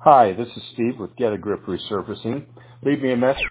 Hi, this is Steve with Get a Grip Resurfacing. Leave me a message.